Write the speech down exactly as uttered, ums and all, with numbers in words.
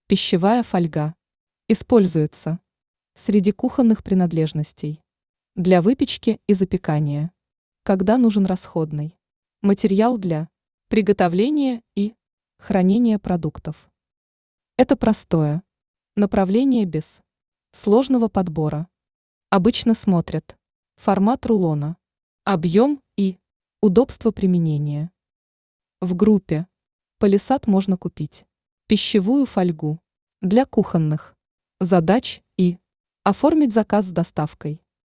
Пищевая фольга. Используется среди кухонных принадлежностей. Для выпечки и запекания. Когда нужен расходный материал для приготовления и хранения продуктов. Это простое направление без сложного подбора. Обычно смотрят формат рулона, объем и удобство применения. В группе Полисад можно купить пищевую фольгу для кухонных задач и оформить заказ с доставкой.